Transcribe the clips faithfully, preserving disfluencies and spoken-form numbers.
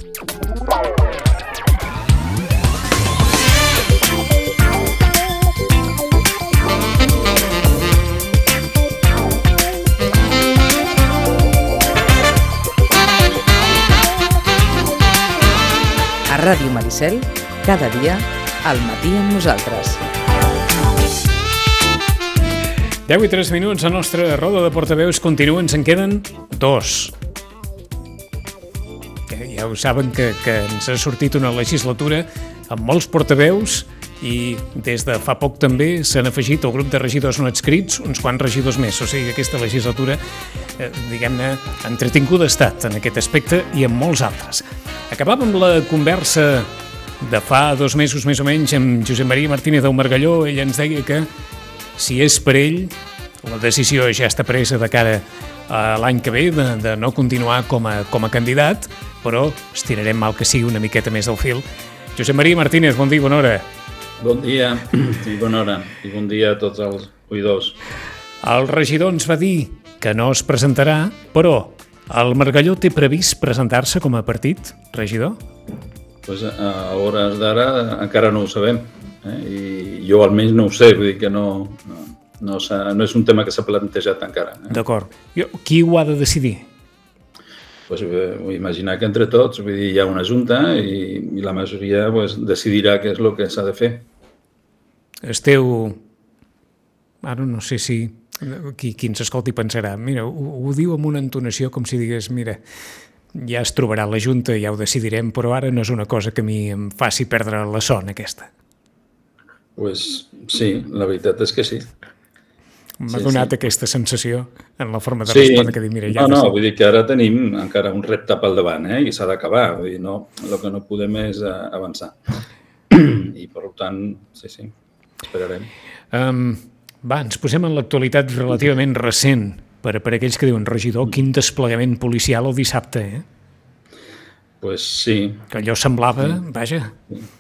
A Ràdio Maricel, cada dia, al matí amb nosaltres. deu i tres minuts, la nostra roda de portaveus continua, ens en queden dos. Ja ho saben que, que ens ha sortit una legislatura amb molts portaveus i des de fa poc també s'han afegit al grup de regidors no adscrits uns quants regidors més, o sigui que aquesta legislatura, eh, diguem-ne, entretinguda ha estat en aquest aspecte i en molts altres. Acabàvem la conversa de fa dos mesos més o menys amb Josep Maria Martínez del Margalló. Ell ens deia que si és per ell, la decisió ja està presa de cara a l'any que ve de, de no continuar com a, com a candidat, però estirarem mal que sigui una miqueta més del fil. Josep Maria Martínez, bon dia, bona hora. Bon dia i bona hora, i bon dia a tots els oïdors. El regidor ens va dir que no es presentarà, però el Margalló té previst presentar-se com a partit, regidor? Pues a hores d'ara encara no ho sabem, eh? I jo almenys no ho sé, vull dir que no, no, no, no és un tema que s'ha plantejat encara. Eh? D'acord. Qui ho ha de decidir? Pues, eh, vull imaginar que entre tots, vull dir, hi ha una junta i, i la majoria pues, decidirà què és el que s'ha de fer. Esteu... Ara no sé si... Qui, qui ens escolti pensarà, mira, ho, ho diu amb una entonació com si digués, mira, ja es trobarà la Junta, ja ho decidirem, però ara no és una cosa que a mi em faci perdre la son, aquesta. Pues sí, la veritat és que sí. M'ha sí, donat sí. aquesta sensació en la forma de sí. respondre que dic, mira, ja... No, no, vull dir que ara tenim encara un repte pel davant, eh? I s'ha d'acabar, vull dir, no, el que no podem és avançar. I per tant, sí, sí, esperarem. Um, Va, ens posem en l'actualitat relativament recent, per, per aquells que diuen, regidor, quin desplegament policial el dissabte, eh? Pues sí. Que allò semblava, vaja,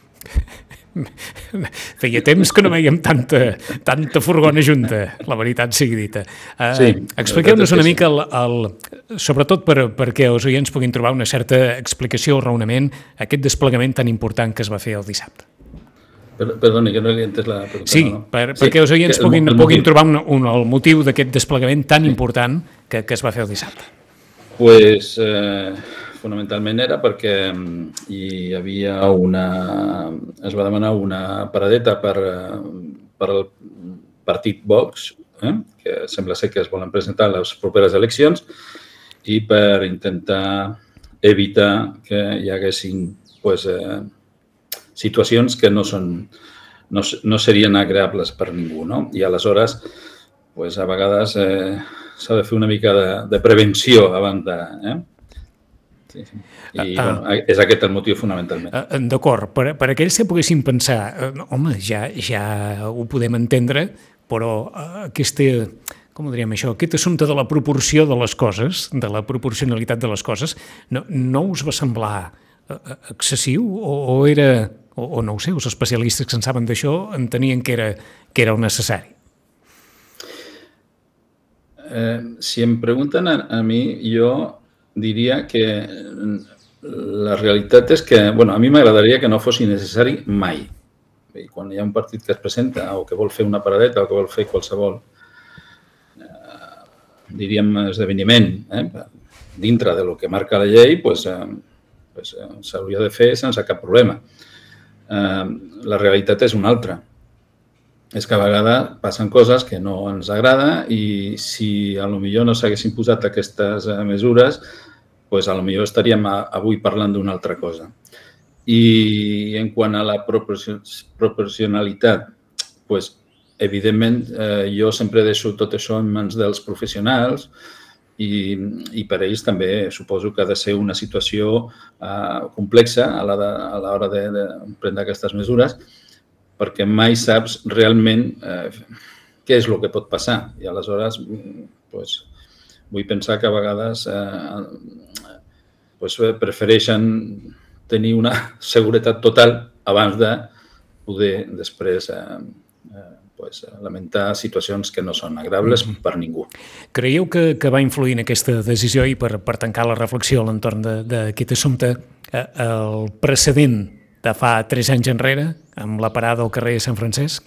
feia temps que no veiem tanta, tanta furgona junta, la veritat sigui dita. Uh, sí, expliqueu-nos una mica, el, el, sobretot per, perquè els oients puguin trobar una certa explicació o raonament, aquest desplegament tan important que es va fer el dissabte. Perdoni, que no li he entès la pregunta. Sí, no, no. per, sí perquè els oients el, puguin, el puguin trobar un, un, el motiu d'aquest desplegament tan important que, que es va fer el dissabte. Pues, eh, fonamentalment era perquè hi havia una... es va demanar una paradeta per, per el partit Vox, eh, que sembla ser que es volen presentar a les properes eleccions, i per intentar evitar que hi haguessin pues, eh, situacions que no són no, no serien agradables per ningú, no? I aleshores, pues, a vegades eh, s'ha de fer una mica de, de prevenció abans de... Eh? Sí, sí. I ah, bueno, és aquest el motiu fonamentalment. Ah, d'acord, per, per aquells que poguessin pensar, eh, home, ja, ja ho podem entendre, però eh, aquesta, com ho diríem això, aquest assumpte de la proporció de les coses, de la proporcionalitat de les coses, no, no us va semblar excessiu o, o era, o, o no ho sé, els especialistes que en saben d'això entenien que era, que era el necessari? Eh, si em pregunten a, a mi, jo diria que la realitat és que, bueno, a mi m'agradaria que no fos necessari mai. I quan hi ha un partit que es presenta o que vol fer una paradeta o que vol fer qualsevol, eh, diríem, esdeveniment, eh, dintre de lo que marca la llei, doncs, eh, pues, eh, s'hauria de fer sense cap problema. Eh, la realitat és una altra. És que a vegades passen coses que no ens agrada i si a lo millor no s'haguessin posat aquestes mesures, pues a lo millor estaríem avui parlant d'una altra cosa. I en quant a la proporcionalitat, pues, evidentment, eh, jo sempre deixo tot això en mans dels professionals i, i per ells també suposo que ha de ser una situació eh, complexa a l'hora de, de prendre aquestes mesures, perquè mai saps realment eh, què és el que pot passar. I aleshores pues, vull pensar que a vegades eh, pues, prefereixen tenir una seguretat total abans de poder després eh, eh, pues, lamentar situacions que no són agradables mm-hmm. per ningú. Creieu que, que va influir en aquesta decisió i per, per tancar la reflexió a l'entorn d'aquest assumpte el precedent de fa tres anys enrere, amb la parada al carrer Sant Francesc?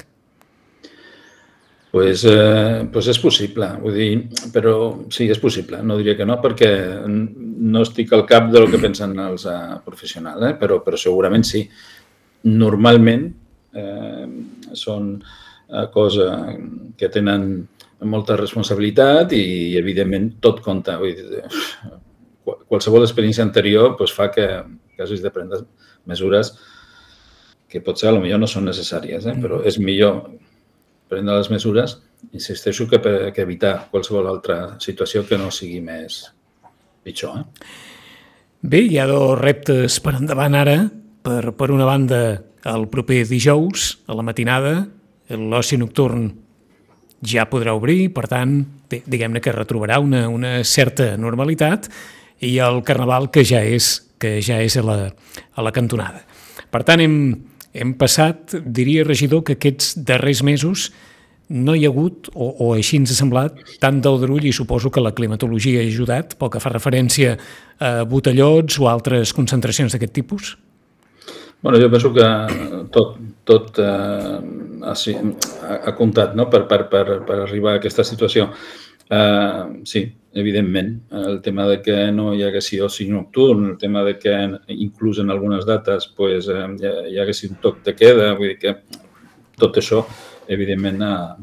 Pues, eh, pues és possible, vull dir, però sí, és possible, no diria que no, perquè no estic al cap del que pensen els uh, professionals, eh? però, però segurament sí. Normalment eh, són uh, coses que tenen molta responsabilitat i, evidentment, tot compta. Vull dir, qualsevol experiència anterior pues, fa que, que hagis de prendre mesures que potser potser no són necessàries, eh? però és millor prendre les mesures, insisteixo, que, per, que evitar qualsevol altra situació que no sigui més pitjor. Eh? Bé, hi ha dos reptes per endavant ara. Per, per una banda, el proper dijous, a la matinada, l'oci nocturn ja podrà obrir, per tant, bé, diguem-ne que retrobarà una, una certa normalitat, i el Carnaval, que ja és, que ja és a, la, a la cantonada. Per tant, hem, hem passat, diria, regidor, que aquests darrers mesos no hi ha hagut, o, o així ens ha semblat, tant d'aldarull, i suposo que la climatologia ha ajudat, pel que fa referència a botellots o altres concentracions d'aquest tipus? Bueno, jo penso que tot, tot eh, ha, ha comptat, no? per, per, per, per arribar a aquesta situació. Uh, sí, evidentment, el tema de que no hi haguessi oci nocturn, el tema de que inclús en algunes dates pues, eh, hi haguessi un toc de queda, vull dir que tot això, evidentment, ha,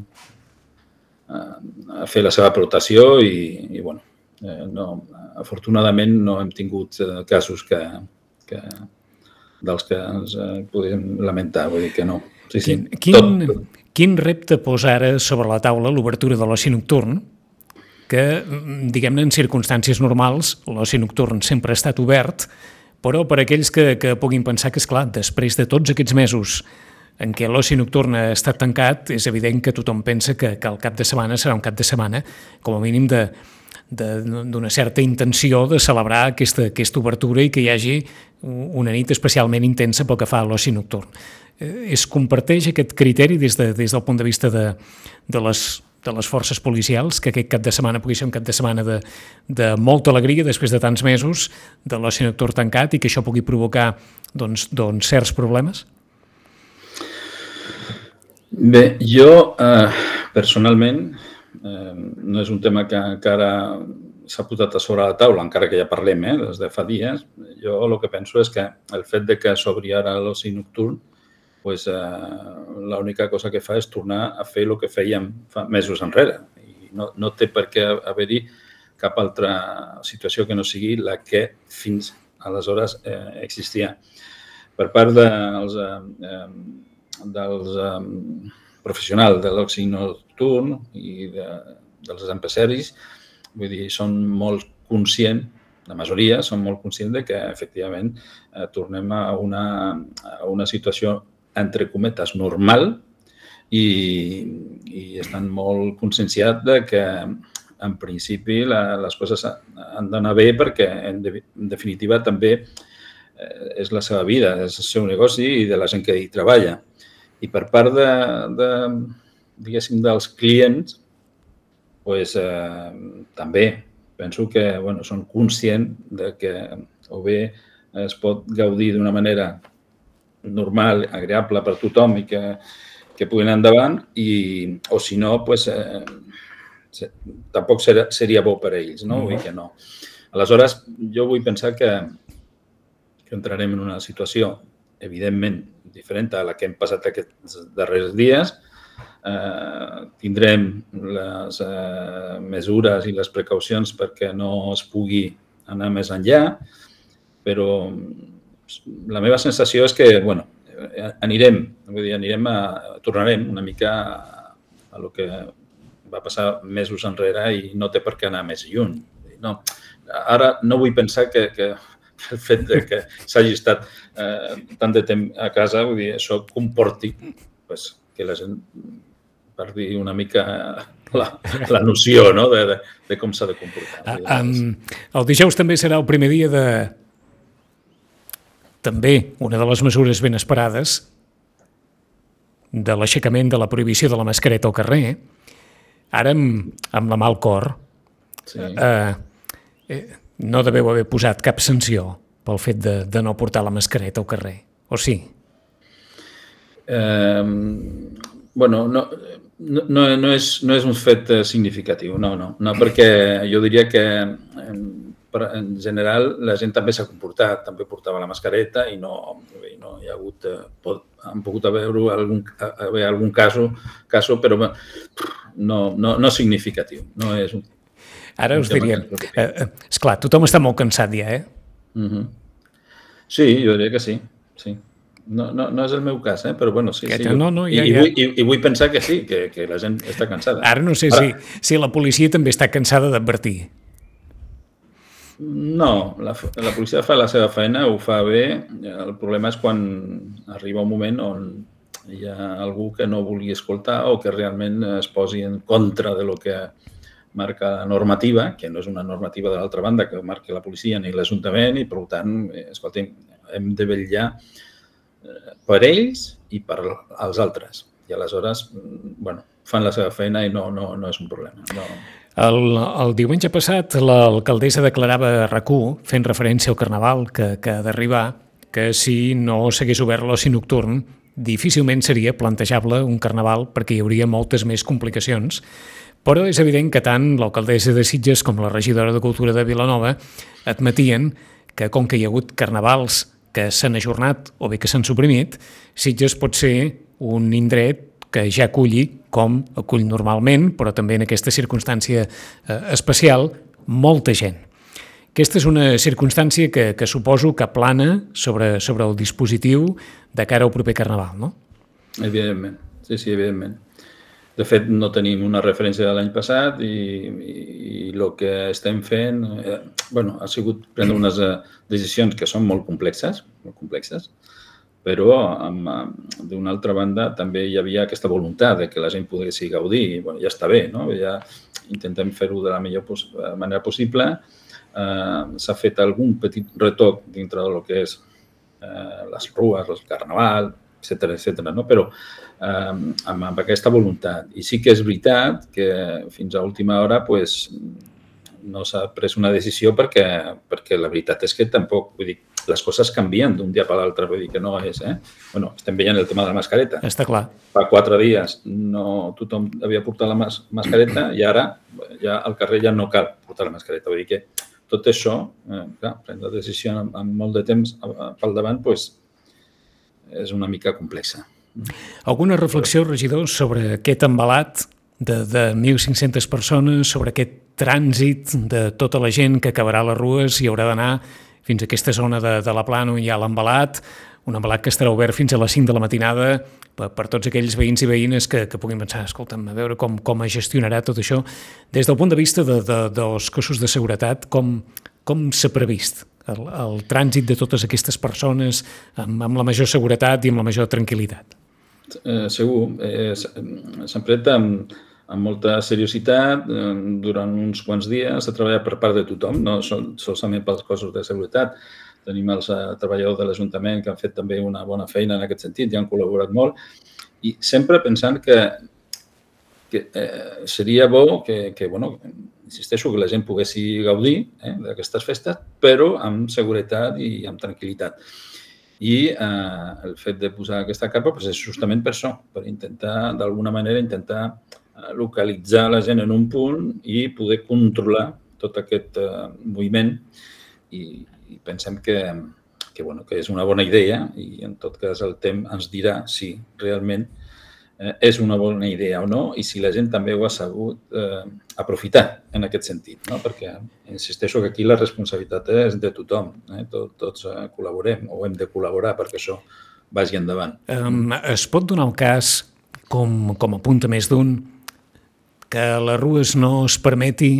ha fet la seva aportació i, i bueno, eh, no, afortunadament no hem tingut casos que, que, dels que ens podem lamentar, vull dir que no. Sí, sí, quin, quin, quin repte posa ara sobre la taula l'obertura de l'oci nocturn? Que, diguem-ne, en circumstàncies normals, l'oci nocturn sempre ha estat obert, però per aquells que, que puguin pensar que, esclar, després de tots aquests mesos en què l'oci nocturn ha estat tancat, és evident que tothom pensa que, que el cap de setmana serà un cap de setmana, com a mínim de, de, d'una certa intenció de celebrar aquesta, aquesta obertura i que hi hagi una nit especialment intensa pel que fa a l'oci nocturn. Es comparteix aquest criteri des, de, des del punt de vista de, de les de les forces policials, que aquest cap de setmana pugui ser un cap de setmana de, de molta alegria després de tants mesos de l'oci nocturn tancat i que això pugui provocar doncs, doncs, certs problemes? Bé, jo eh, personalment eh, no és un tema que encara s'ha posat a sobre la taula, encara que ja parlem eh, des de fa dies. Jo el que penso és que el fet de que s'obri ara l'oci nocturn pues, eh, l'única cosa que fa és tornar a fer el que fèiem fa mesos enrere. I no, no té per què haver-hi cap altra situació que no sigui la que fins aleshores eh, existia. Per part dels, eh, dels eh, professionals de l'oci nocturn i de, dels empresaris, vull dir, són molt conscients, la majoria són molt conscients de que, efectivament, eh, tornem a una, a una situació entre cometes, normal i, i estan molt conscienciats de que, en principi, la, les coses han d'anar bé perquè, en, de, en definitiva, també eh, és la seva vida, és el seu negoci i de la gent que hi treballa. I per part de, de diguéssim, dels clients, pues, eh, també penso que bueno, són conscients de que o bé es pot gaudir d'una manera normal, agradable per tothom i que, que puguin anar endavant, i, o si no, pues, eh, tampoc ser, seria bo per a ells, no? Vull dir que no. Aleshores, jo vull pensar que, que entrarem en una situació, evidentment, diferent a la que hem passat aquests darrers dies. Eh, tindrem les eh, mesures i les precaucions perquè no es pugui anar més enllà, però la meva sensació és que, bueno, anirem, vull dir, anirem a, tornarem una mica a, a lo que va passar mesos enrere i no té per què anar més lluny. No, ara no vull pensar que, que el fet de que s'hagi estat eh, tant de temps a casa, vull dir, això comporti pues, que la gent perdi una mica la, la noció, no?, de, de, de com s'ha de comportar. Ah, um, el dijous també serà el primer dia de... També una de les mesures ben esperades de l'aixecament de la prohibició de la mascareta al carrer, ara amb, amb la mà al cor, sí. eh, eh, no deveu haver posat cap sanció pel fet de, de no portar la mascareta al carrer, o sí? Eh, bueno, no, no, no, és, no és un fet significatiu, no, no, no, perquè jo diria que en, en general la gent també s'ha comportat, també portava la mascareta i no, i no hi ha hagut, pot, han pogut haver algun, haver algun caso, caso, però no, no, no significatiu, no és un... Ara us diria, eh, esclar, tothom està molt cansat ja, eh? Uh-huh. Sí, jo diria que sí, sí. No, no, no és el meu cas, eh? Però bueno, sí, sí. No, no, ja, I, ja. I, vull, i, I vull pensar que sí, que, que la gent està cansada. Ara no sé Ara... si, si la policia també està cansada d'advertir. No, la, la policia fa la seva feina, ho fa bé. El problema és quan arriba un moment on hi ha algú que no vulgui escoltar o que realment es posi en contra de lo que marca la normativa, que no és una normativa de l'altra banda que marca la policia ni l'Ajuntament i, per tant, escolta'm, hem de vetllar per ells i per als altres. I aleshores, bueno, fan la seva feina i no, no, no és un problema. No. El, el diumenge passat l'alcaldessa declarava a RAC u, fent referència al Carnaval que, que ha d'arribar, que si no s'hagués obert l'oci nocturn, difícilment seria plantejable un Carnaval perquè hi hauria moltes més complicacions. Però és evident que tant l'alcaldessa de Sitges com la regidora de Cultura de Vilanova admetien que, com que hi ha hagut carnavals que s'han ajornat o bé que s'han suprimit, Sitges pot ser un indret que ja aculli, com acull normalment, però també en aquesta circumstància eh, especial, molta gent. Aquesta és una circumstància que, que suposo que plana sobre, sobre el dispositiu de cara al proper Carnaval, no? Evidentment, sí, sí, evidentment. De fet, no tenim una referència de l'any passat i, i, i el que estem fent eh, bueno, ha sigut prendre unes eh, decisions que són molt complexes, molt complexes, però d'una altra banda també hi havia aquesta voluntat de que la gent pogués gaudir i bueno, ja està bé, no? Ja intentem fer-ho de la millor pos manera possible. Eh, S'ha fet algun petit retoc dintre del que és eh, les rues, el carnaval, etcètera, etcètera, no? Però eh, amb, amb aquesta voluntat. I sí que és veritat que fins a última hora pues, no s'ha pres una decisió perquè, perquè la veritat és que tampoc, vull dir, les coses canvien d'un dia per l'altre, vull dir que no és, eh? Bueno, estem veient el tema de la mascareta. Està clar. Fa quatre dies no tothom havia portat la mas mascareta i ara ja al carrer ja no cal portar la mascareta. Vull dir que tot això, eh, clar, prendre la decisió amb, amb molt de temps pel davant, pues, és una mica complexa. Alguna reflexió, regidor, sobre aquest embalat de, de mil cinc-centes persones, sobre aquest trànsit de tota la gent que acabarà a les rues i haurà d'anar fins a aquesta zona de, de la Plana on hi ha l'embalat, un embalat que estarà obert fins a les cinc de la matinada per, per tots aquells veïns i veïnes que, que puguin pensar, escolta'm, a veure com, com es gestionarà tot això. Des del punt de vista de, de, dels cossos de seguretat, com, com s'ha previst el, el trànsit de totes aquestes persones amb, amb la major seguretat i amb la major tranquil·litat? Eh, segur. Eh, S'han pres amb, amb molta seriositat. Eh, durant uns quants dies s'ha treballat per part de tothom, no sol, solament pels cossos de seguretat. Tenim els eh, treballadors de l'Ajuntament que han fet també una bona feina en aquest sentit i han col·laborat molt. I sempre pensant que, que eh, seria bo que, que bueno, insisteixo, que la gent pogués gaudir eh, d'aquestes festes, però amb seguretat i amb tranquil·litat. I eh, el fet de posar aquesta capa pues, és justament per això, per intentar, d'alguna manera, intentar localitzar la gent en un punt i poder controlar tot aquest eh, moviment i, i pensem que, que, bueno, que és una bona idea i en tot cas el temps ens dirà si realment eh, és una bona idea o no i si la gent també ho ha sabut eh, aprofitar en aquest sentit, no? Perquè insisteixo que aquí la responsabilitat és de tothom, eh? Tot, tots eh, col·laborem o hem de col·laborar perquè això vagi endavant. Um, es pot donar el cas, com, com apunta més d'un, que a les rues no es permeti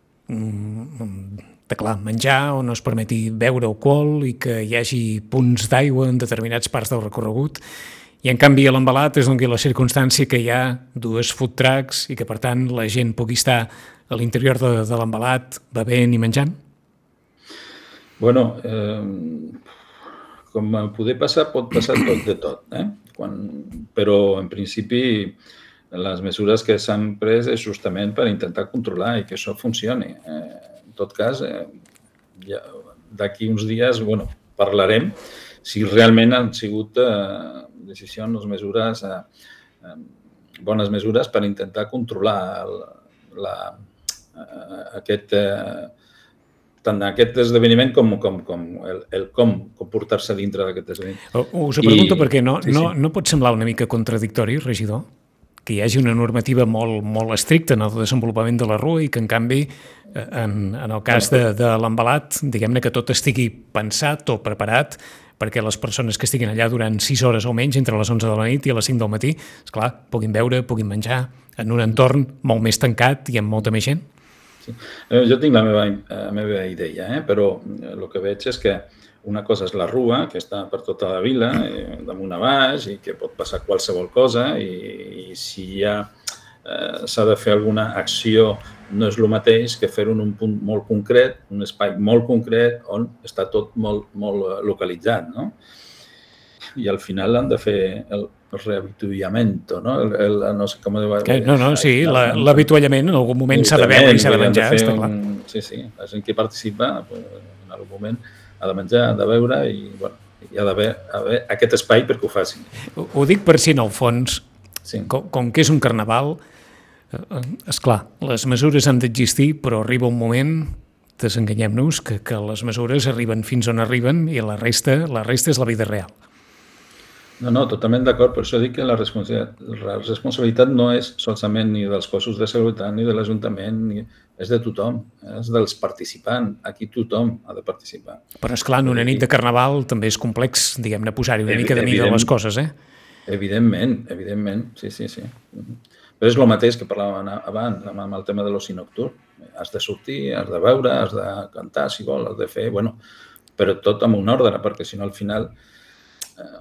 de clar, menjar o no es permeti beure alcohol i que hi hagi punts d'aigua en determinats parts del recorregut i en canvi a l'embalat es doni la circumstància que hi ha dues food trucks i que per tant la gent pugui estar a l'interior de, de l'embalat bevent i menjant? Bueno, eh, com poder passar, pot passar tot de tot, eh? Quan, però en principi les mesures que s'han pres és justament per intentar controlar i que això funcioni. Eh, en tot cas, eh, ja, d'aquí uns dies, bueno, parlarem si realment han sigut eh, decisions, mesures, eh, eh, bones mesures per intentar controlar el, la, eh, aquest, eh, tant aquest esdeveniment com, com, com el, el com comportar-se dintre d'aquest esdeveniment. Us ho pregunto I, perquè no, sí, no, sí. no pot semblar una mica contradictori, regidor? Que hi hagi una normativa molt, molt estricta en el desenvolupament de la rua i que, en canvi, en, en el cas de, de l'embalat, diguem-ne que tot estigui pensat o preparat perquè les persones que estiguin allà durant sis hores o menys, entre les onze de la nit i les cinc del matí, esclar, puguin beure, puguin menjar, en un entorn molt més tancat i amb molta més gent. Sí. Jo tinc la meva, la meva idea, eh? Però el que veig és que una cosa és la rua, que està per tota la vila, eh, damunt a baix, i que pot passar qualsevol cosa, i, i si ja eh, s'ha de fer alguna acció, no és el mateix que fer-ho en un punt molt concret, un espai molt concret, on està tot molt, molt localitzat, no? I al final han de fer el, el reavituallament, no? El, el, no sé com diu... Que, no, no, sí, la, l'avituallament en algun moment s'ha de veure i s'ha de menjar, està clar. Un, sí, sí, la gent que participa, en algun moment ha de menjar, ha de beure i, bueno, hi ha d'haver aquest espai perquè ho facin. Ho, ho dic per si, en el fons, sí. com, com que és un carnaval, eh, esclar, les mesures han d'existir, però arriba un moment, desenganyem-nos, que, que les mesures arriben fins on arriben i la resta, la resta és la vida real. No, no, totalment d'acord. Per això dic que la responsabilitat, la responsabilitat no és solament ni dels cossos de seguretat, ni de l'Ajuntament, ni... és de tothom, és dels participants. Aquí tothom ha de participar. Però, esclar, en una nit de carnaval també és complex, diguem-ne, posar-hi una mica de mida a les coses, eh? Evidentment, evidentment, sí, sí, sí. Però és el mateix que parlàvem abans, amb el tema de l'oci nocturn. Has de sortir, has de beure, has de cantar, si vol, has de fer... Bueno, però tot amb un ordre, perquè si no, al final... Eh,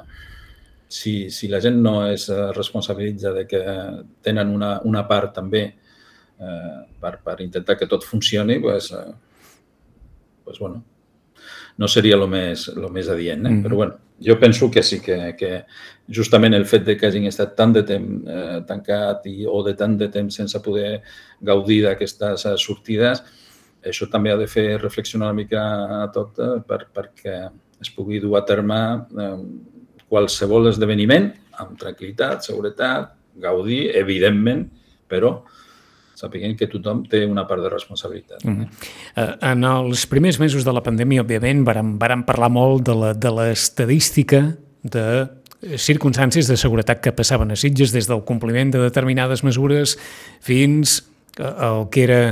Si, si la gent no es responsabilitza de que tenen una, una part també eh, per, per intentar que tot funcioni, pues, eh, pues, bueno, no seria el més, lo més adient. Eh? Mm. Però bueno, jo penso que sí, que, que justament el fet de que hagin estat tant de temps eh, tancat i, o de tant de temps sense poder gaudir d'aquestes sortides, això també ha de fer reflexionar una mica a tot eh, per, perquè es pugui dur a terme eh, qualsevol esdeveniment, amb tranquil·litat, seguretat, gaudir, evidentment, però sapiguem que tothom té una part de responsabilitat. Mm-hmm. En els primers mesos de la pandèmia, òbviament, vàrem, vàrem parlar molt de la, de l'estadística de circumstàncies de seguretat que passaven a Sitges, des del compliment de determinades mesures fins al que era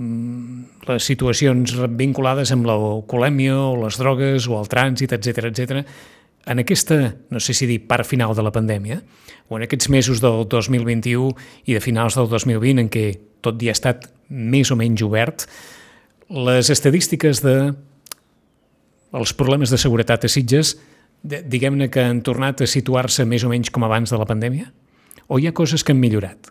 les situacions vinculades amb l'alcoholèmia o les drogues o el trànsit, etcètera, etcètera. En aquesta, no sé si dir part final de la pandèmia, o en aquests mesos del dos mil vint-i-u i de finals del dos mil vint, en què tot ja ha estat més o menys obert, les estadístiques de els problemes de seguretat a Sitges, diguem-ne que han tornat a situar-se més o menys com abans de la pandèmia? O hi ha coses que han millorat?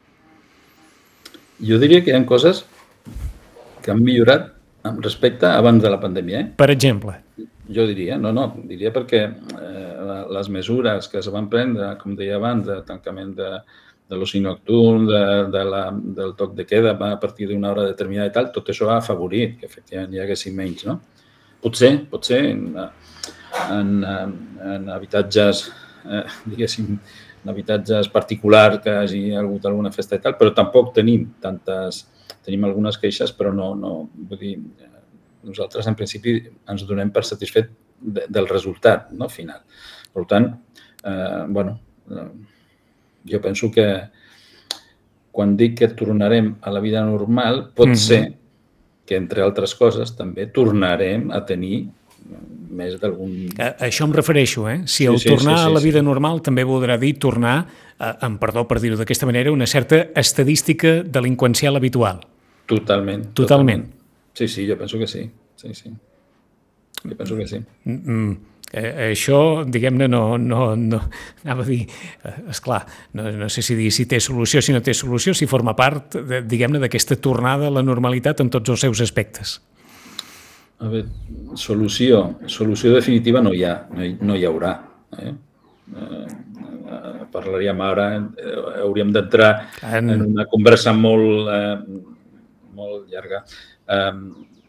Jo diria que hi ha coses que han millorat respecte abans de la pandèmia. Eh? Per exemple? Jo diria, no, no, diria perquè eh, les mesures que es van prendre, com deia abans, de tancament de, de l'oci nocturn, de, de la, del toc de queda a partir d'una hora determinada i tal, tot això ha afavorit que efectivament hi haguessin menys, no? Potser, potser en, en, en habitatges, eh, diguéssim, en habitatges particulars que hagi hagut alguna festa i tal, però tampoc tenim tantes, tenim algunes queixes, però no, no, vull dir, nosaltres, en principi, ens donem per satisfet de, del resultat, no, final. Per tant, eh, bueno, eh, jo penso que quan dic que tornarem a la vida normal, pot mm-hmm. ser que, entre altres coses, també tornarem a tenir més d'algun... A això em refereixo, eh? Si el sí, sí, tornar sí, sí, a la vida sí. normal també voldrà dir tornar, a, amb perdó per dir-ho d'aquesta manera, una certa estadística delinqüencial habitual. Totalment. Totalment. Totalment. Sí, sí, jo penso que sí. Sí, sí. Jo penso que sí. Mm, eh, això, diguem-ne, no, no, no... Anava a dir, eh, esclar, no, no sé si dir si té solució, si no té solució, si forma part, de, diguem-ne, d'aquesta tornada a la normalitat en tots els seus aspectes. A veure, solució, solució definitiva no hi ha, no hi, no hi haurà. Eh? Eh, parlaríem ara, eh, hauríem d'entrar en... en una conversa molt, eh, molt llarga. Eh,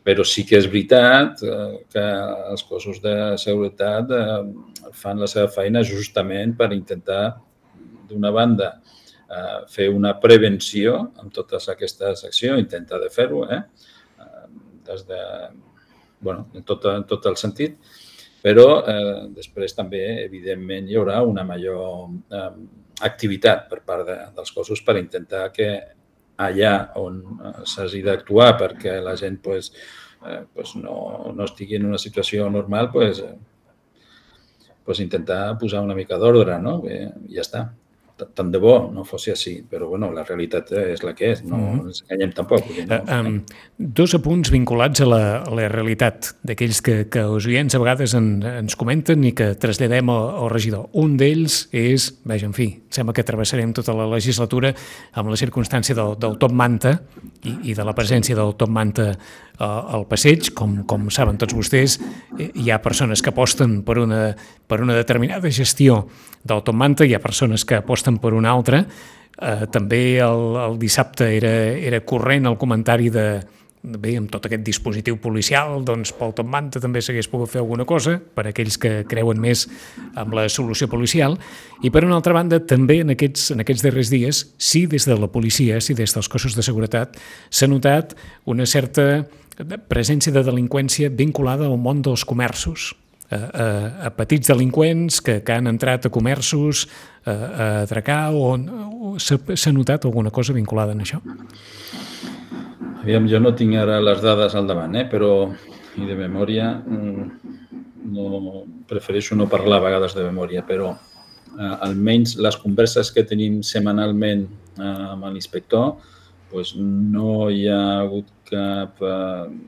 Però sí que és veritat que els cossos de seguretat fan la seva feina justament per intentar, d'una banda, fer una prevenció amb totes aquestes accions, intentar de fer-ho, eh? des de, bueno, en tot, en tot el sentit, però eh, després també, evidentment, hi haurà una major eh, activitat per part de, dels cossos per intentar que allà on s'hagi d'actuar perquè la gent pues, eh, pues no, no estigui en una situació normal, pues, eh, pues intentar posar una mica d'ordre, no? I ja està. Tant de bo no fos així, però bueno, la realitat és la que és, no mm-hmm. ens enganyem tampoc. No, uh, um, dos apunts vinculats a la, a la realitat d'aquells que, que els oients a vegades en, ens comenten i que traslladem al, al regidor. Un d'ells és, veja, en fi, sembla que travessarem tota la legislatura amb la circumstància del, del top manta i, i de la presència del top manta uh, al passeig. Com, com saben tots vostès, hi ha persones que aposten per una, per una determinada gestió del top manta, hi ha persones que aposten per una altra. Eh, també el, el dissabte era, era corrent el comentari de, de bé, amb tot aquest dispositiu policial, doncs pel top manta també s'hagués pogut fer alguna cosa per aquells que creuen més amb la solució policial. I per una altra banda, també en aquests, en aquests darrers dies, sí des de la policia, sí des dels cossos de seguretat, s'ha notat una certa presència de delinqüència vinculada al món dels comerços. A, a, a petits delinqüents que, que han entrat a comerços, a, a atracar, o, o s'ha notat alguna cosa vinculada en això? Aviam, jo no tinc ara les dades al davant, eh? Però, i de memòria, no, prefereixo no parlar a vegades de memòria, però eh, almenys les converses que tenim setmanalment eh, amb l'inspector, pues no hi ha hagut cap... Eh,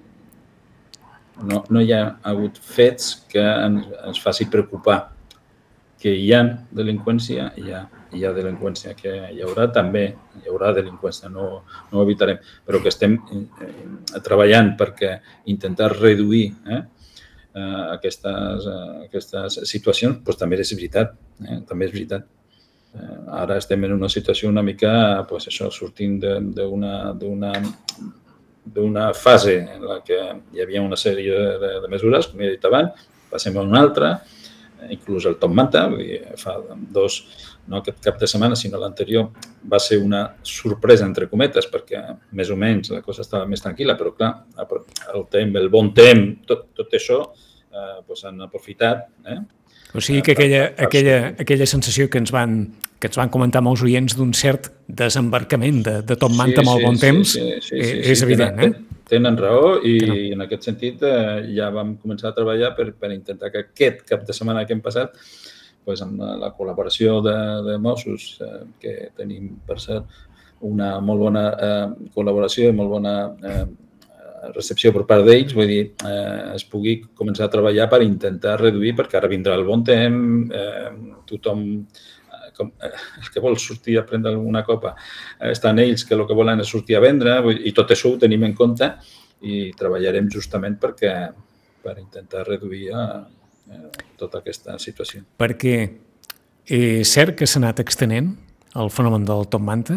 No, no hi ha hagut fets que ens, ens faci preocupar. Que hi ha delinqüència, hi ha, hi ha delinqüència, que hi haurà també, hi haurà delinqüència, no, no ho evitarem, però que estem eh, treballant perquè intentar reduir eh, eh, aquestes, eh, aquestes situacions, doncs també és veritat, eh, també és veritat. Eh, ara estem en una situació una mica, pues això, sortint d'una... d'una d'una fase en la que hi havia una sèrie de, de mesures, com he dit abans, passem a una altra, inclús el top manta, fa dos, no aquest cap de setmana, sinó l'anterior, va ser una sorpresa, entre cometes, perquè més o menys la cosa estava més tranquil·la, però clar, el temps, el bon temps, tot, tot això, eh, doncs han aprofitat. Eh? O sigui que aquella, aquella, aquella sensació que ens van, que ens van comentar molts oients d'un cert desembarcament de, de top manta amb el bon temps, sí, sí, sí, sí, és sí, evident. Tenen, eh? tenen raó i tenen. En aquest sentit eh, ja vam començar a treballar per, per intentar que aquest cap de setmana que hem passat, pues, amb la, la col·laboració de, de Mossos, eh, que tenim, per cert, una molt bona eh, col·laboració i molt bona eh, recepció per part d'ells, vull dir, eh, es pugui començar a treballar per intentar reduir, perquè ara vindrà el bon temps, eh, tothom, eh, com, eh, el que vol sortir a prendre una copa, eh, estan ells que el que volen és sortir a vendre, vull, i tot això ho tenim en compte i treballarem justament perquè, per intentar reduir eh, tota aquesta situació. Perquè és cert que s'ha anat extenent el fenomen del top manta?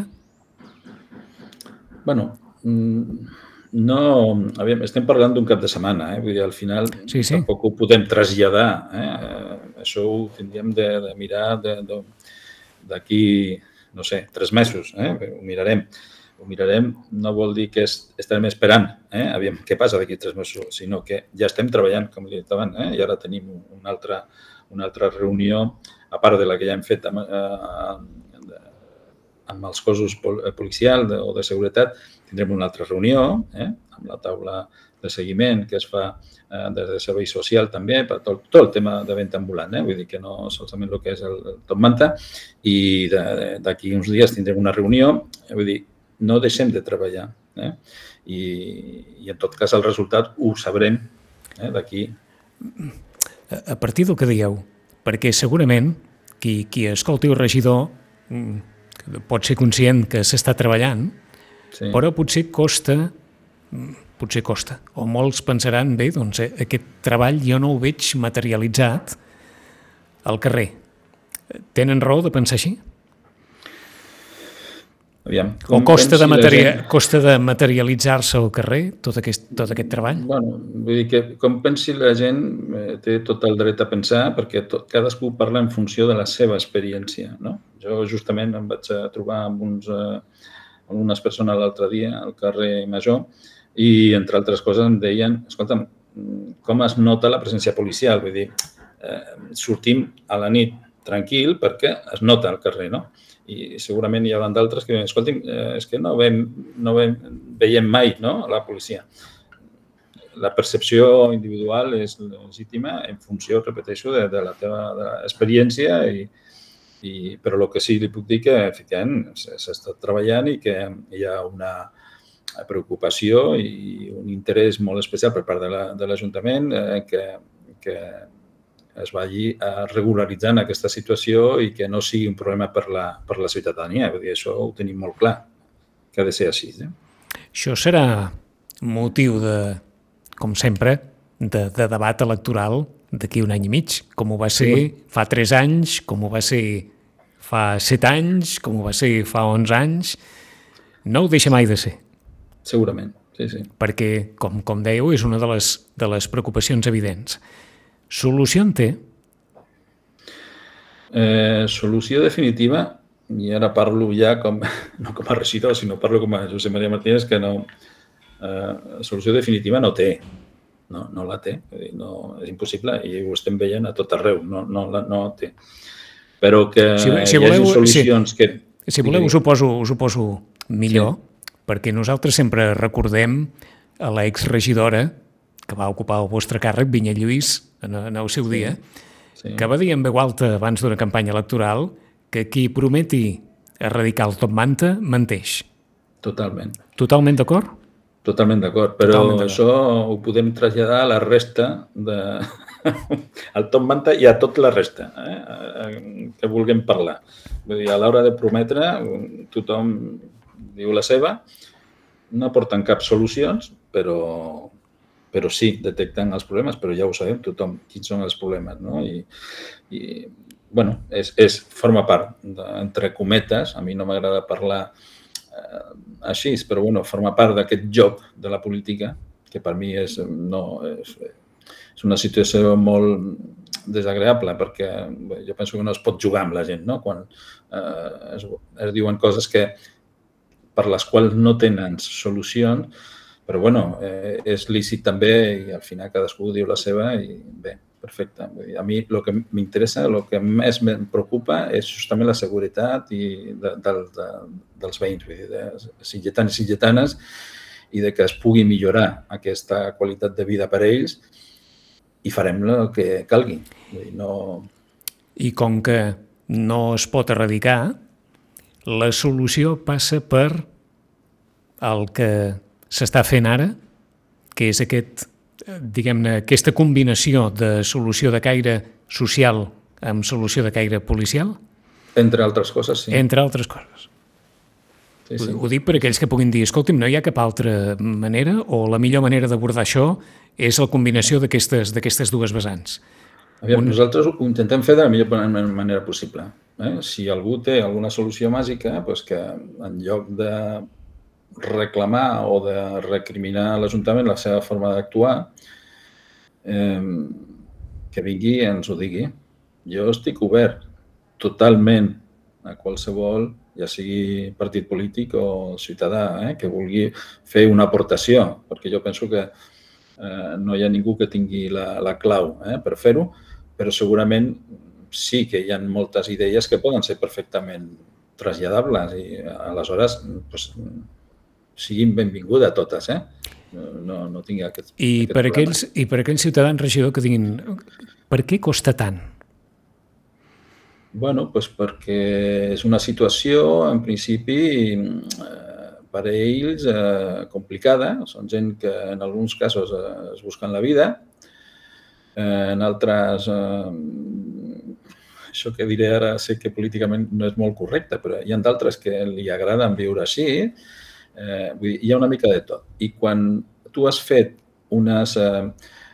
Bueno, no, aviam, estem parlant d'un cap de setmana, eh? Vull dir, al final sí, sí. tampoc ho podem traslladar. Eh? Això ho tindríem de, de mirar d'aquí, no sé, tres mesos. Eh? Ho mirarem. Ho mirarem no vol dir que est estarem esperant, eh? Aviam, què passa d'aquí tres mesos, sinó que ja estem treballant, com li he dit abans, eh? I ara tenim una altra, una altra reunió, a part de la que ja hem fet amb, eh, amb els cossos policials o de seguretat, tindrem una altra reunió eh, amb la taula de seguiment que es fa eh, des de servei social també per tot, tot el tema de venda ambulant, eh? Vull dir que no solament el que és el, el top manta, i d'aquí uns dies tindrem una reunió, eh? Vull dir, no deixem de treballar eh? I, i en tot cas el resultat ho sabrem eh? D'aquí. A partir del que dieu, perquè segurament qui, qui escolti el regidor pot ser conscient que s'està treballant, sí. Però potser costa, potser costa, o molts pensaran, bé, doncs aquest treball jo no ho veig materialitzat al carrer. Tenen raó de pensar així? Aviam, O costa de, pensi la materia, gent- costa de materialitzar-se al carrer, tot aquest, tot aquest treball? Bueno, vull dir que com pensi la gent eh, té tot el dret a pensar perquè tot, cadascú parla en funció de la seva experiència, no? Jo justament em vaig a trobar amb uns, eh, amb unes persones l'altre dia al carrer Major i, entre altres coses, em deien, escolta'm, com es nota la presència policial? Vull dir, eh, sortim a la nit tranquil perquè es nota al carrer, no? I segurament hi haurà d'altres que, escolti'm, eh, és que no, veiem, no veiem, veiem mai, no?, la policia. La percepció individual és legítima en funció, repeteixo, de, de la teva de la experiència, i, i, però el que sí li puc dir que, efectivament, s'ha estat treballant i que hi ha una preocupació i un interès molt especial per part de l'Ajuntament eh, que, que es vagi regularitzant aquesta situació i que no sigui un problema per la, per la ciutadania. Vull dir, això ho tenim molt clar, que ha de ser així. Eh? Això serà motiu de, com sempre, de, de debat electoral d'aquí un any i mig, com ho va ser sí. fa tres anys, com ho va ser fa set anys, com ho va ser fa onze anys. No ho deixa mai de ser. Segurament, sí, sí. Perquè, com, com dèieu, és una de les, de les preocupacions evidents. Solució en té? Eh, solució definitiva, i ara parlo ja com, no com a regidor, sinó parlo com a Josep Maria Martínez, que no, eh, solució definitiva no té. No, no la té. No, és impossible i ho estem veient a tot arreu. No, no, la, no té. Però que si, si voleu, hi hagi solucions si, que... Si voleu, us ho poso, us ho poso millor, sí. Perquè nosaltres sempre recordem a l'exregidora que va ocupar el vostre càrrec, Vinyet Lluís, en, en el seu dia, sí. Sí. Que va dir en veu alta abans d'una campanya electoral que qui prometi erradicar el top manta menteix. Totalment. Totalment d'acord? Totalment d'acord, però això ho podem traslladar a la resta de... al top manta i a tot la resta eh? que vulguem parlar. Vull dir, a l'hora de prometre, tothom diu la seva, no aporten cap solucions, però... però sí, detecten els problemes, però ja ho sabem tothom, quins són els problemes, no? I, i bueno, és, és, forma part, de, entre cometes, a mi no m'agrada parlar eh, així, però bueno, forma part d'aquest joc de la política, que per mi és, no, és, és una situació molt desagradable, perquè bé, jo penso que no es pot jugar amb la gent, no? Quan eh, es, es diuen coses que, per les quals no tenen solucions, però, bueno, eh, és lícit també i al final cadascú diu la seva i bé, perfecte. A mi el que m'interessa, el que més em preocupa és justament la seguretat i de, de, de, dels veïns, vull dir, de sitgetans i sitgetanes, i de que es pugui millorar aquesta qualitat de vida per a ells i farem el que calgui. Vull dir, no... I com que no es pot erradicar, la solució passa per el que s'està fent ara, que és aquest, diguem-ne, aquesta combinació de solució de caire social amb solució de caire policial? Entre altres coses, sí. Entre altres coses. Sí, sí. Ho, ho dic per aquells que puguin dir, escolti'm, no hi ha cap altra manera o la millor manera d'abordar això és la combinació d'aquestes d'aquestes dues vessants. Aviam, Un... Nosaltres ho intentem fer de la millor manera possible. Eh? Si algú té alguna solució màgica, doncs que en lloc de reclamar o de recriminar a l'Ajuntament la seva forma d'actuar, eh, que vingui i ens ho digui. Jo estic obert totalment a qualsevol, ja sigui partit polític o ciutadà, eh, que vulgui fer una aportació, perquè jo penso que eh, no hi ha ningú que tingui la, la clau eh, per fer-ho, però segurament sí que hi ha moltes idees que poden ser perfectament traslladables i aleshores doncs, siguin benvingudes totes, eh? No, no tingui aquest, I aquest per aquells, I per aquells ciutadans, regidor, que diguin per què costa tant? Bueno, doncs perquè és una situació, en principi, eh, per a ells eh, complicada. Són gent que en alguns casos eh, es busquen la vida, eh, en altres... Eh, això que diré ara sé que políticament no és molt correcte, però hi ha d'altres que li agraden viure així. Eh, vull dir, hi ha una mica de tot. I quan tu has fet unes, eh,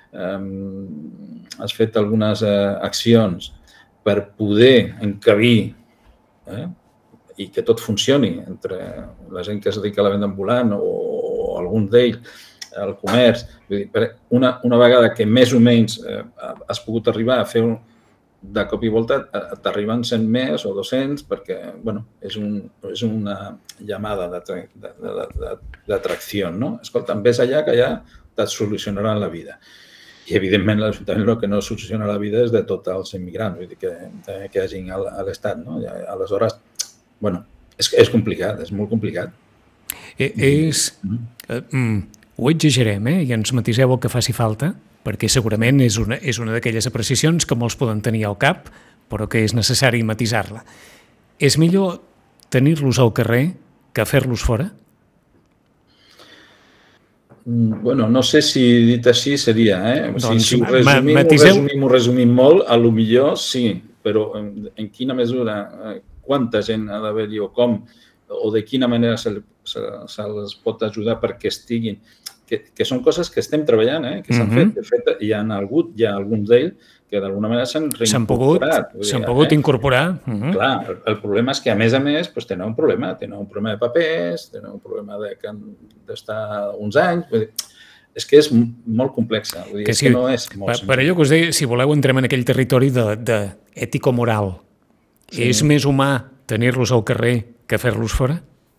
eh, has fet algunes eh, accions per poder encabir eh, i que tot funcioni entre la gent que es dedica a la venda ambulant o, o algun d'ells, el comerç, vull dir, una, una vegada que més o menys eh, has pogut arribar a fer un, de cop i volta t'arriben cent més o dos-cents perquè, bueno, és, un, és una llamada d'atracció, no? Escolta, vés allà que ja et solucionaran la vida. I, evidentment, l'Ajuntament el que no soluciona la vida és de tots els immigrants, vull dir, que, que hi hagin a l'Estat, no? I, aleshores, bueno, és, és complicat, és molt complicat. Eh, és... Eh, mm, ho exagerem, eh? I ens matiseu el que faci falta, perquè segurament és una, és una d'aquelles apreciacions que molts poden tenir al cap, però que és necessari matisar-la. És millor tenir-los al carrer que fer-los fora? Bueno, no sé si dit així seria, eh? O sigui, Doncs, si ho resumim, matiseu... ho resumim, ho resumim molt, a lo millor sí, però en, en quina mesura, quanta gent ha d'haver-hi o com, o de quina manera se'ls se, se pot ajudar perquè estiguin, que, que són coses que estem treballant, eh? Que s'han uh-huh. fet, de fet, hi ha hagut, hi ha alguns d'ells que d'alguna manera s'han reincorporat. S'han pogut eh? incorporar. Uh-huh. Clar, el, el problema és que, a més a més, doncs, tenen un problema. Tenen un problema de papers, tenen un problema de que han d'estar uns anys. Vull dir, és que és molt complexa. Vull dir, que és sí, que no és molt per, per allò que us deia, si voleu, entrem en aquell territori de, de ètico-moral. Sí. És més humà tenir-los al carrer que fer-los fora?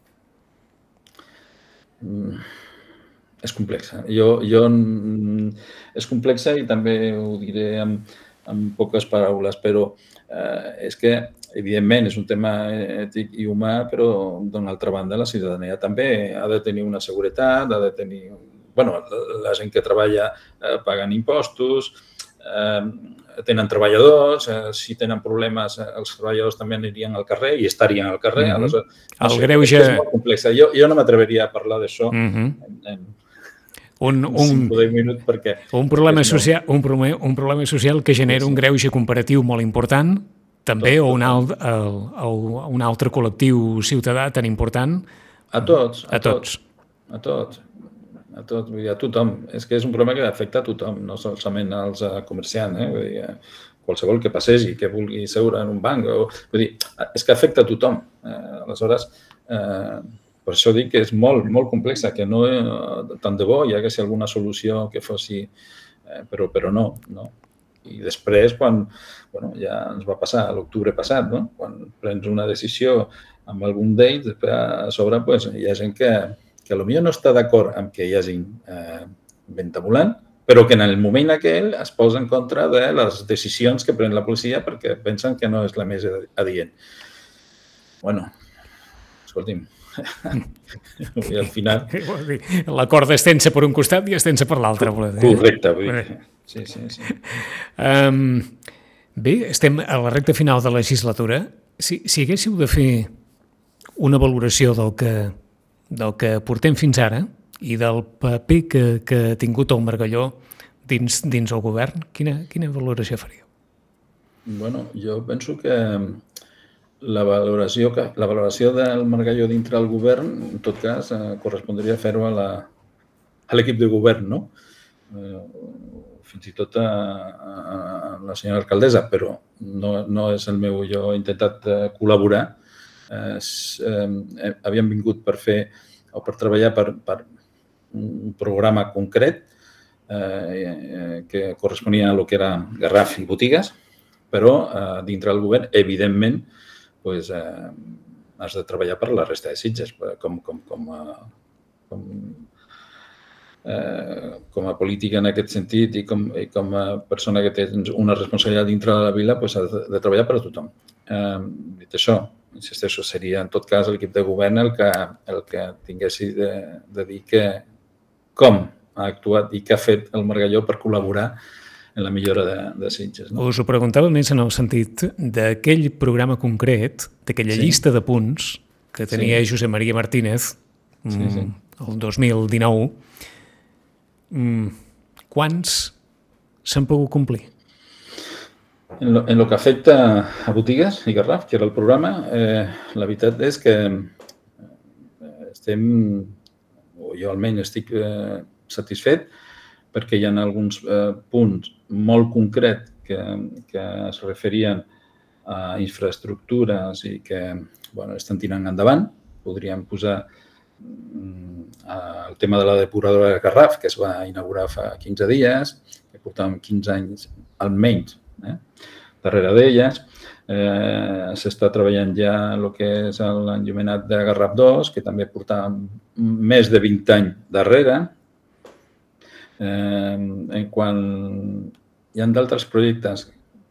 Mm. És complexa. Jo, jo, és complexa i també ho diré amb, amb poques paraules, però eh, és que, evidentment, és un tema ètic i humà, però, d'una altra banda, la ciutadania també ha de tenir una seguretat, ha de tenir... bueno, la gent que treballa eh, paguen impostos, eh, tenen treballadors, eh, si tenen problemes, eh, els treballadors també anirien al carrer i estarien al carrer. Mm-hmm. Aleshores, no el sé, greuge... és molt complexa. Jo, jo no m'atreveria a parlar d'això mm-hmm. en, en Un, un, minut perquè un, problema social, un, problema, un problema social que genera sí, sí. un greuge comparatiu molt important, també, tot, o un, alt, el, el, un altre col·lectiu ciutadà tan important? A tots. A, a tots. A tots. A tots, vull dir, a tothom. És que és un problema que afecta a tothom, no solament als comerciants, eh? Vull dir, qualsevol que passegi, que vulgui seure en un banc. O, vull dir, és que afecta a tothom. Eh, aleshores, eh, per això dic que és molt, molt complexa, que no, tant de bo hi hagués alguna solució que fossi, eh, però, però no, no. I després, quan, bueno, ja ens va passar l'octubre passat, no? Quan prens una decisió amb algun d'ells, després a sobre pues, hi ha gent que, que potser no està d'acord amb que hi hagi eh, venda ambulant, però que en el moment aquell es posa en contra de les decisions que pren la policia perquè pensen que no és la més adient. Bueno, escolti'm, i al final... La corda és tensa per un costat i és tensa per l'altre. Correcte, vull dir. Sí, sí, sí. Um, bé, estem a la recta final de la legislatura. Si, si haguéssiu de fer una valoració del que, del que portem fins ara i del paper que, que ha tingut el Margalló dins, dins el govern, quina, quina valoració faríeu? Bueno, jo penso que La valoració, la valoració del Margalló dintre del govern, en tot cas, eh, correspondria fer-ho a l'equip de govern, no? Eh, fins i tot a, a, a la senyora alcaldessa, però no, no és el meu... Jo he intentat eh, col·laborar. Eh, eh, havíem vingut per fer o per treballar per, per un programa concret eh, que corresponia a lo que era Garraf i botigues, però eh, dintre del govern, evidentment, pues, eh, has de treballar per la resta de Sitges, com, com, com, a, com, eh, com a política en aquest sentit i com, i com a persona que té una responsabilitat dintre de la vila, pues, has de, de treballar per a tothom. Eh, dit això, insisteixo, seria en tot cas l'equip de govern el que, el que tinguessi de, de dir que com ha actuat i què ha fet el Margalló per col·laborar en la millora de, de Sitges. No? Us ho preguntava més en el sentit d'aquell programa concret, d'aquella sí. llista de punts que tenia sí. Josep Maria Martínez sí, sí. el dos mil dinou. Quants s'han pogut complir? En lo, en lo que afecta a botigues i Garraf, que era el programa, eh, la veritat és que estem, o jo almenys estic eh, satisfet, perquè hi ha alguns eh, punts molt concrets que, que es referien uh, infraestructures i que bueno, estan tirant endavant. Podríem posar uh, el tema de la depuradora de Garraf, que es va inaugurar fa quinze dies, que portàvem quinze anys almenys eh, darrere d'elles. Eh, S'està treballant ja el que és l'enllumenat de Garraf dos, que també portava més de vint anys darrere. Eh, en quan hi ha d'altres projectes,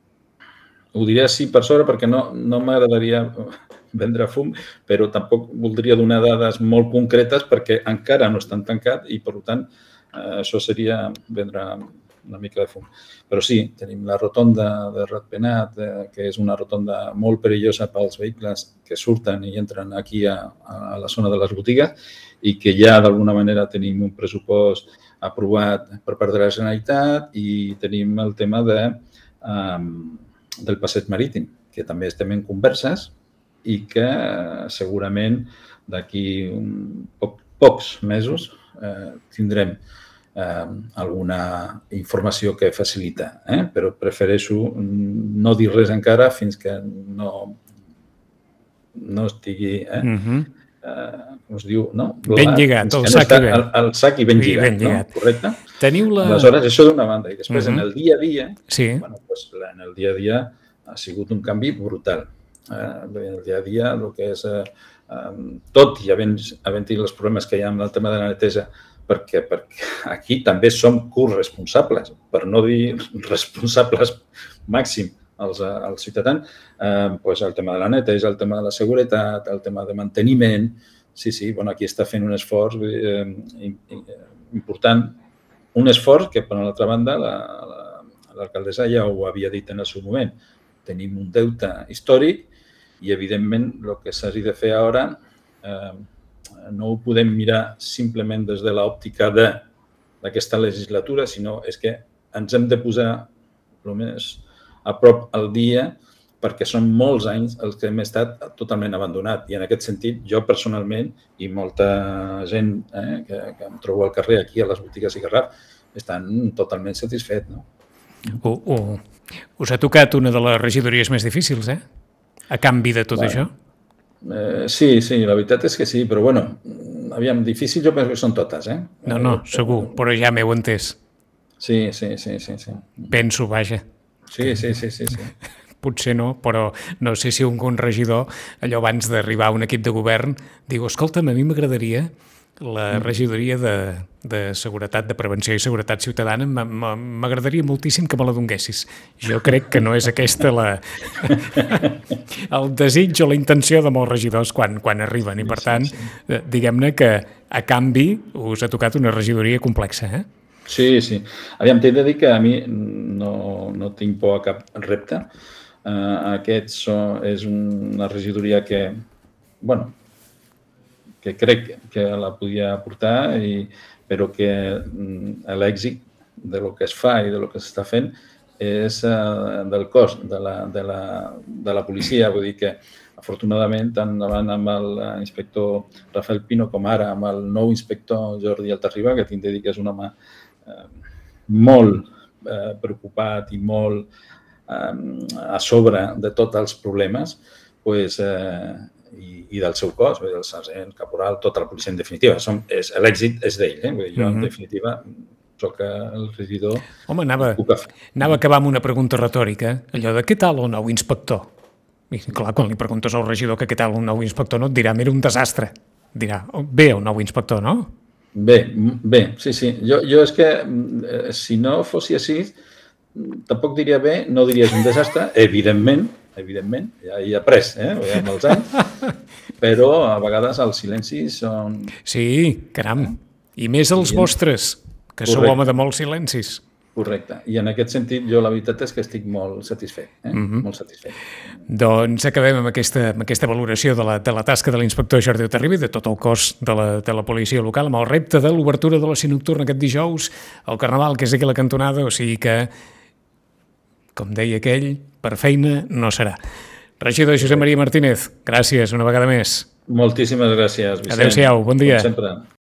ho diré així per sobre perquè no, no m'agradaria vendre fum, però tampoc voldria donar dades molt concretes perquè encara no estan tancats i, per tant, eh, això seria vendre una mica de fum. Però sí, tenim la rotonda de Ratpenat, eh, que és una rotonda molt perillosa pels vehicles que surten i entren aquí a, a la zona de les botigues i que ja d'alguna manera tenim un pressupost aprovat per part de la Generalitat i tenim el tema de, um, del passeig marítim, que també estem en converses i que eh, segurament d'aquí poc, pocs mesos eh, tindrem Eh, alguna informació que facilita, eh? Però prefereixo no dir res encara fins que no, no estigui, eh? Uh-huh. eh, com es diu, no? Blat, ben lligat, el no sac i ben. El, el sac i ben lligat, ben lligat. No? Correcte? Teniu la... Aleshores, això d'una banda. I després, uh-huh. en el dia a dia, sí. bueno, pues, en el dia a dia ha sigut un canvi brutal. Eh, en el dia a dia, el que és, eh, eh, tot i havent, havent els problemes que hi ha amb el tema de la neteja, perquè, perquè aquí també som corresponsables, per no dir responsables màxim als, als ciutadans, eh, pues el tema de la neteja, el tema de la seguretat, el tema de manteniment, sí, sí, bueno, aquí està fent un esforç eh, important, un esforç que, per l'altra banda, l'alcaldessa ja ho havia dit en el seu moment. Tenim un deute històric i, evidentment, el que s'hagi de fer ara eh, no ho podem mirar simplement des de l'òptica d'aquesta legislatura, sinó és que ens hem de posar el més a prop al dia perquè són molts anys els que hem estat totalment abandonat. I en aquest sentit, jo personalment i molta gent eh, que, que em trobo al carrer aquí a les botigues i Garraf estan totalment satisfets. No? Uh, uh. Us ha tocat una de les regidories més difícils, eh? A canvi de tot bueno. això? Eh, sí, sí, la veritat és que sí, però bueno, aviam, difícil jo penso que són totes, eh? No, no, segur, però ja m'heu entès. Sí, sí, sí, sí, sí. Penso, vaja. Sí, sí, sí, sí, sí. Potser no, però no sé si un regidor, allò abans d'arribar a un equip de govern, diu, escolta'm, a mi m'agradaria la regidoria de, de Seguretat, de Prevenció i Seguretat Ciutadana, m'agradaria moltíssim que me la donguessis. Jo crec que no és aquesta la... el desig o la intenció de molts regidors quan, quan arriben i, per tant, diguem-ne que a canvi us ha tocat una regidoria complexa, eh? Sí, sí. Aviam, t'he de dir que a mi no, no tinc por a cap repte. Uh, aquest so, és una regidoria que, bueno, que crec que la podia portar, i, però que l'èxit de lo que es fa i de lo que s'està fent és uh, del cos de la, de, la, de la policia. Vull dir que, afortunadament, tant davant amb l'inspector Rafael Pino com ara amb el nou inspector Jordi Altarriba, que tinc de dir que és un home eh, molt eh, preocupat i molt eh, a sobre de tots els problemes, pues, eh, i, i del seu cos, del sergent, caporal, tota la policia en definitiva. Som, és, l'èxit és d'ell, eh? Vull dir, jo en definitiva soc el regidor. Home, anava, anava a acabar amb una pregunta retòrica, allò de què tal el nou inspector? I clar, quan li preguntes al regidor que què tal un nou inspector no et dirà, mira, un desastre. Dirà, bé, un nou inspector, no? Bé, bé, sí, sí. Jo, jo és que, eh, si no fos així, tampoc diria bé, no diries un desastre, evidentment, evidentment, ja hi ha après, eh? Ja amb els anys, però a vegades els silencis són... Sí, caram, i més els I... vostres, que Correcte. Sou home de molts silencis. Correcte, i en aquest sentit jo la veritat és que estic molt satisfet, eh? Mm-hmm. Molt satisfet. Doncs acabem amb aquesta, amb aquesta valoració de la, de la tasca de l'inspector Jordi Altarriba i de tot el cos de la, de la policia local, amb el repte de l'obertura de l'oci nocturn aquest dijous, el Carnaval, que és aquí a la cantonada, o sigui que, com deia aquell, per feina no serà. Regidor Josep Maria Martínez, gràcies una vegada més. Moltíssimes gràcies, Vicent. Adéu-siau, bon dia. Com sempre.